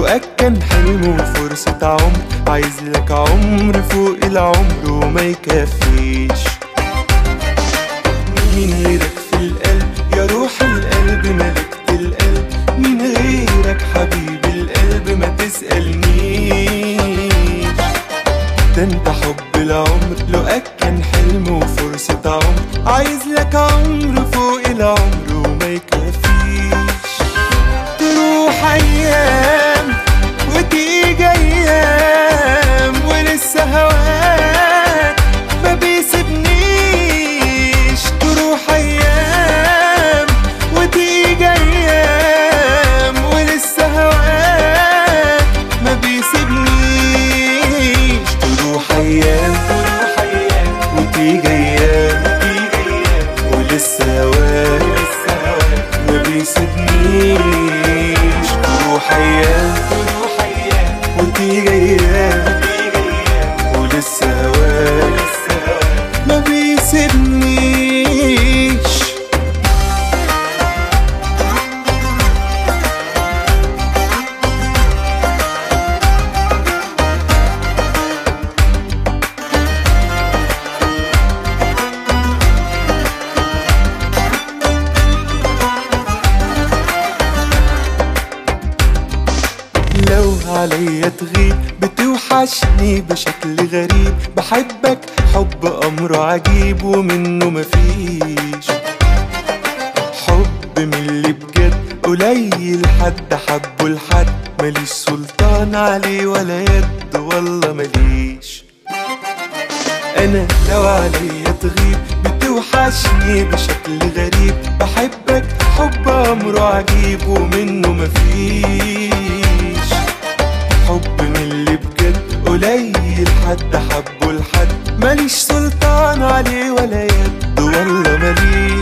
لقاك كان حلم وفرصة عمر، عايز لك عمر فوق العمر وما يكفيش. مين غيرك في القلب يا روح القلب ملكت القلب، مين غيرك حبيب القلب ما تسألنيش. ده انت حب العمر لقاك كان حلم وفرصة عمر، عايز لك عمر فوق العمر وما يكفيش. تروح ايام وتيجي ايام ولسه هواك ما بيسيبنيش. تروح ايام وتيجي ايام ولسه هواك ما بيسيبنيش. تروح ايام وتيجي ايام ولسه هواك ما بيسيبنيش. تروح ايام وتيجي ايام ولسه هواك ما بيسيبنيش. لو عليا تغيب بتوحشني بشكل غريب، بحبك حب أمر عجيب ومنه مفيش. حب من اللي بجد قليل حد حبه لحد، ماليش سلطان عليه ولا يد والله ماليش. أنا لو عليا تغيب بتوحشني بشكل غريب، بحبك حب أمره عجيب ومنه مفيش. حب من اللي بجد قليل حد حبه لحد، ماليش سلطان عليه ولا يد والله ماليش.